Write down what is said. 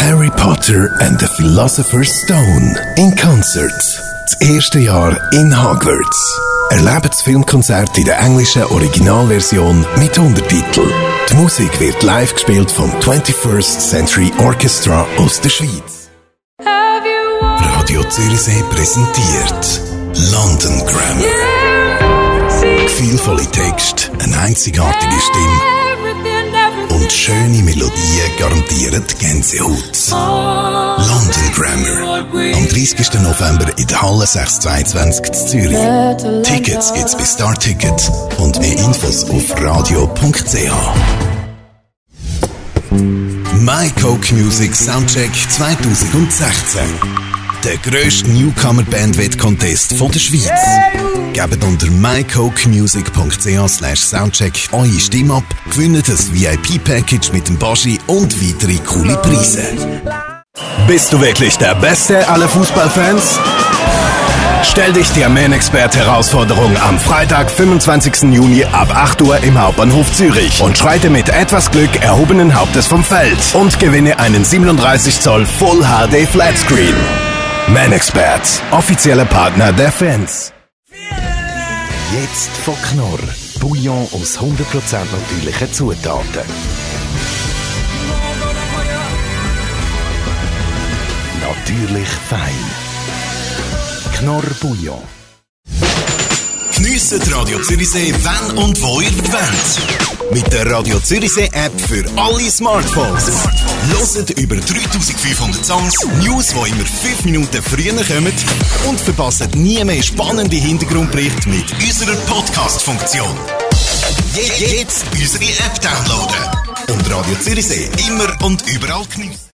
Harry Potter and the Philosopher's Stone in Concert. Das erste Jahr in Hogwarts. Erlebt das Filmkonzert in der englischen Originalversion mit Untertitel. Die Musik wird live gespielt vom 21st Century Orchestra aus der Schweiz. Radio Zürichsee präsentiert London Grammar. Gefühlvolle Texte, eine einzigartige Stimme und schöne Melodien garantieren die Gänsehaut. London Grammar. Am 30. November in der Halle 622 in Zürich. Tickets gibt's bei Star Ticket und mehr Infos auf radio.ch. My Coke Music Soundcheck 2016. Der grösste Newcomer-Band-Wettcontest von der Schweiz. Gebt unter mycokemusic.ch/soundcheck eure Stimme ab, gewinnt ein VIP-Package mit dem Baschi und weitere coole Preise. Bist du wirklich der Beste aller Fußballfans? Stell dich der Man-Expert-Herausforderung am Freitag, 25. Juni ab 8 Uhr im Hauptbahnhof Zürich und schreite mit etwas Glück erhobenen Hauptes vom Feld und gewinne einen 37 Zoll Full HD Flatscreen. Man-Expert, offizieller Partner der Fans. Jetzt von Knorr. Bouillon aus 100% natürlichen Zutaten. Natürlich fein. Knorr Bouillon. Geniessen Radio Zürichsee, wann und wo ihr wollt. Mit der Radio Zürichsee App für alle Smartphones. Hört über 3500 Songs, News, die immer 5 Minuten früher kommen und verpasst nie mehr spannende Hintergrundberichte mit unserer Podcast-Funktion. Jetzt unsere App downloaden und Radio Zürichsee immer und überall geniessen.